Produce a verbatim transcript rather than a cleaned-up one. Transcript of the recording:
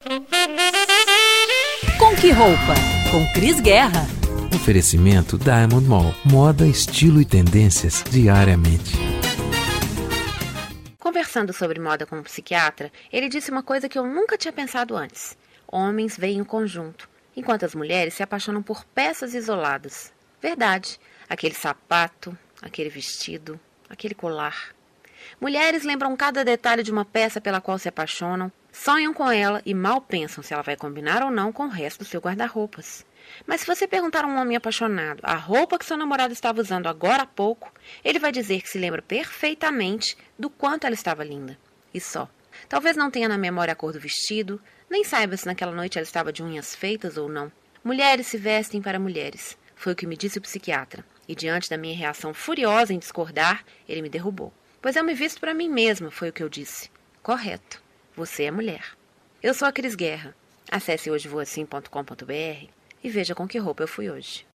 Com que roupa? Com Cris Guerra. Oferecimento Diamond Mall. Moda, estilo e tendências diariamente. Conversando sobre moda com um psiquiatra, ele disse uma coisa que eu nunca tinha pensado antes. Homens veem em conjunto, enquanto as mulheres se apaixonam por peças isoladas. Verdade. Aquele sapato, aquele vestido, aquele colar. Mulheres lembram cada detalhe de uma peça pela qual se apaixonam, sonham com ela e mal pensam se ela vai combinar ou não com o resto do seu guarda-roupas. Mas se você perguntar a um homem apaixonado a roupa que seu namorado estava usando agora há pouco, ele vai dizer que se lembra perfeitamente do quanto ela estava linda. E só. Talvez não tenha na memória a cor do vestido, nem saiba se naquela noite ela estava de unhas feitas ou não. Mulheres se vestem para mulheres. Foi o que me disse o psiquiatra. E diante da minha reação furiosa em discordar, ele me derrubou. Pois eu me visto para mim mesma, foi o que eu disse. Correto. Você é mulher. Eu sou a Cris Guerra. Acesse hoje vou assim ponto com ponto br e veja com que roupa eu fui hoje.